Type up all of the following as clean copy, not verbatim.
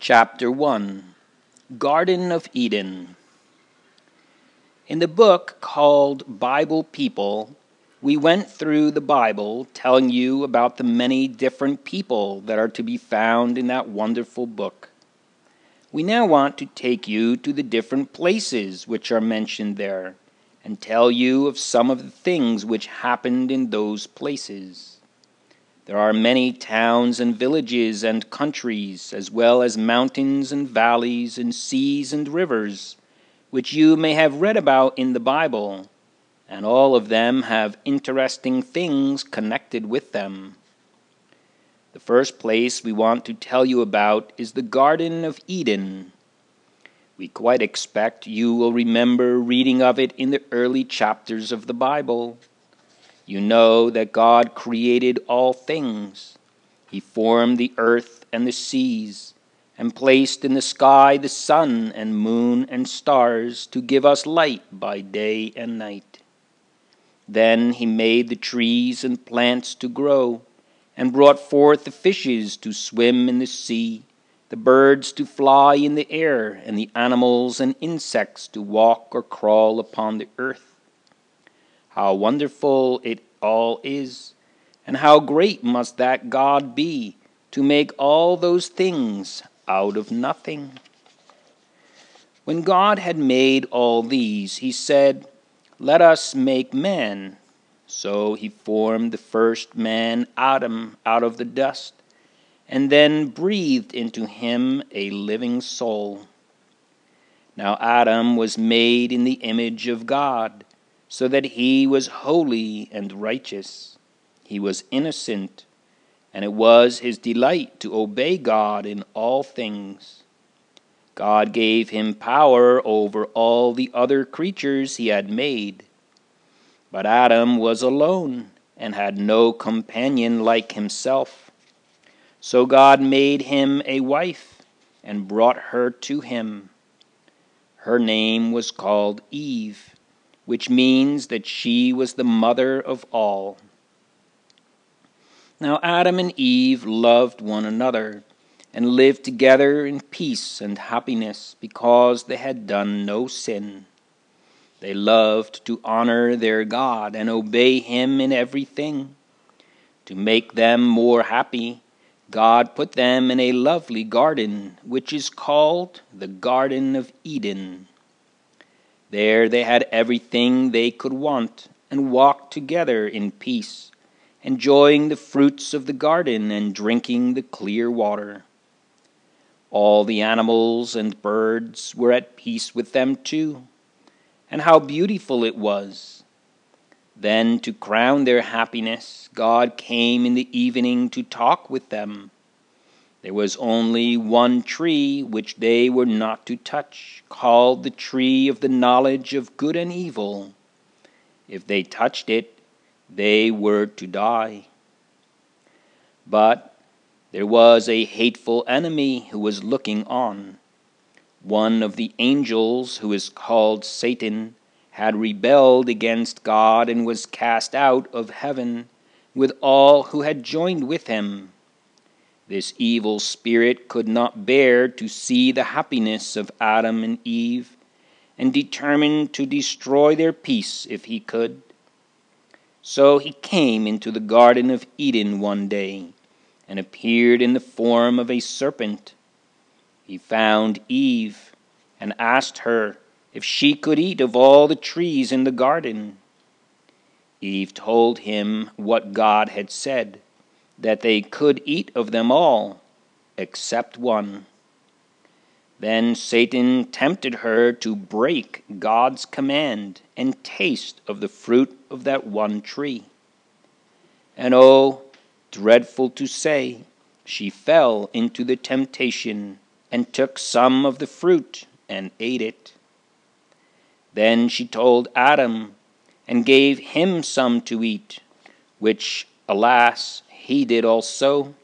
Chapter 1 Garden of Eden. In the book called Bible People, we went through the Bible telling you about the many different people that are to be found in that wonderful book. We now want to take you to the different places which are mentioned there and tell you of some of the things which happened in those places. There are many towns and villages and countries, as well as mountains and valleys and seas and rivers, which you may have read about in the Bible, and all of them have interesting things connected with them. The first place we want to tell you about is the Garden of Eden. We quite expect you will remember reading of it in the early chapters of the Bible. You know that God created all things. He formed the earth and the seas, and placed in the sky the sun and moon and stars to give us light by day and night. Then he made the trees and plants to grow, and brought forth the fishes to swim in the sea, the birds to fly in the air, and the animals and insects to walk or crawl upon the earth. How wonderful it all is, and how great must that God be to make all those things out of nothing. When God had made all these, he said, "Let us make man." So he formed the first man, Adam, out of the dust, and then breathed into him a living soul. Now Adam was made in the image of God, so that he was holy and righteous. He was innocent, and it was his delight to obey God in all things. God gave him power over all the other creatures he had made. But Adam was alone and had no companion like himself. So God made him a wife and brought her to him. Her name was called Eve, which means that she was the mother of all. Now Adam and Eve loved one another and lived together in peace and happiness because they had done no sin. They loved to honor their God and obey him in everything. To make them more happy, God put them in a lovely garden, which is called the Garden of Eden. There they had everything they could want and walked together in peace, enjoying the fruits of the garden and drinking the clear water. All the animals and birds were at peace with them too, and how beautiful it was. Then, to crown their happiness, God came in the evening to talk with them. There was only one tree which they were not to touch, called the tree of the knowledge of good and evil. If they touched it, they were to die. But there was a hateful enemy who was looking on. One of the angels, who is called Satan, had rebelled against God and was cast out of heaven with all who had joined with him. This evil spirit could not bear to see the happiness of Adam and Eve, and determined to destroy their peace if he could. So he came into the Garden of Eden one day, and appeared in the form of a serpent. He found Eve, and asked her if she could eat of all the trees in the garden. Eve told him what God had said, that they could eat of them all, except one. Then Satan tempted her to break God's command and taste of the fruit of that one tree. And oh, dreadful to say, she fell into the temptation and took some of the fruit and ate it. Then she told Adam and gave him some to eat, which, alas, he did also.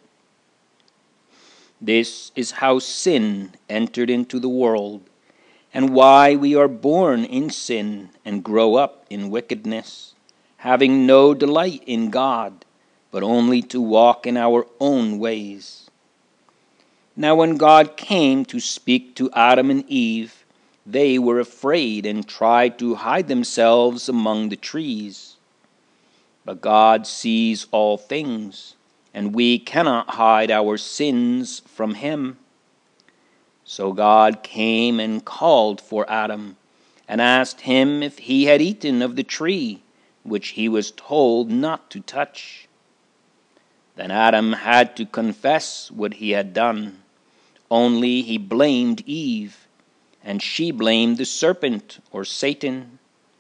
This is how sin entered into the world, and why we are born in sin and grow up in wickedness, having no delight in God, but only to walk in our own ways. Now when God came to speak to Adam and Eve, they were afraid and tried to hide themselves among the trees. But God sees all things, and we cannot hide our sins from him. So God came and called for Adam, and asked him if he had eaten of the tree which he was told not to touch. Then Adam had to confess what he had done, only he blamed Eve, and she blamed the serpent, or Satan.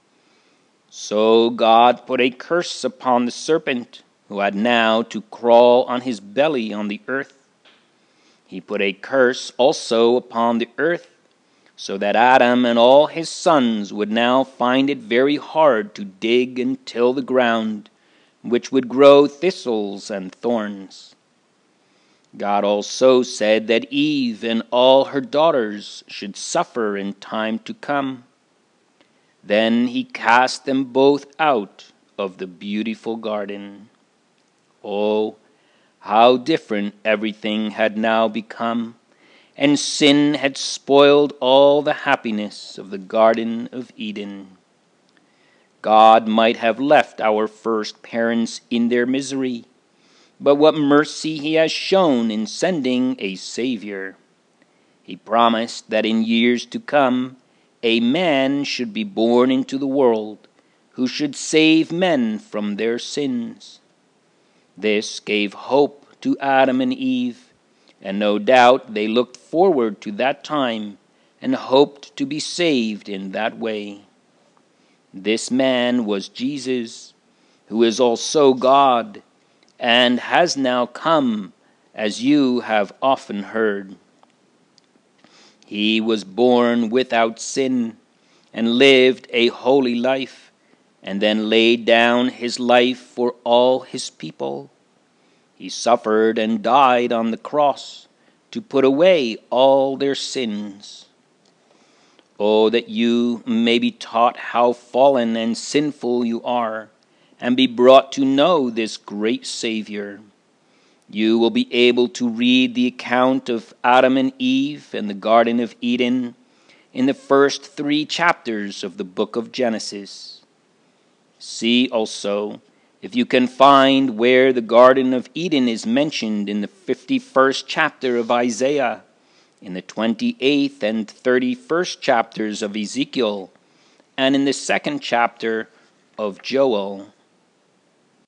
So God put a curse upon the serpent, who had now to crawl on his belly on the earth. He put a curse also upon the earth, so that Adam and all his sons would now find it very hard to dig and till the ground, which would grow thistles and thorns. God also said that Eve and all her daughters should suffer in time to come. Then he cast them both out of the beautiful garden. Oh, how different everything had now become, and sin had spoiled all the happiness of the Garden of Eden. God might have left our first parents in their misery, but what mercy he has shown in sending a Savior. He promised that in years to come a man should be born into the world who should save men from their sins. This gave hope to Adam and Eve, and no doubt they looked forward to that time and hoped to be saved in that way. This man was Jesus, who is also God, and has now come, as you have often heard. He was born without sin, and lived a holy life, and then laid down his life for all his people. He suffered and died on the cross to put away all their sins. Oh, that you may be taught how fallen and sinful you are, and be brought to know this great Savior. You will be able to read the account of Adam and Eve in the Garden of Eden in the first 3 chapters of the book of Genesis. See also if you can find where the Garden of Eden is mentioned in the 51st chapter of Isaiah, in the 28th and 31st chapters of Ezekiel, and in the 2nd chapter of Joel.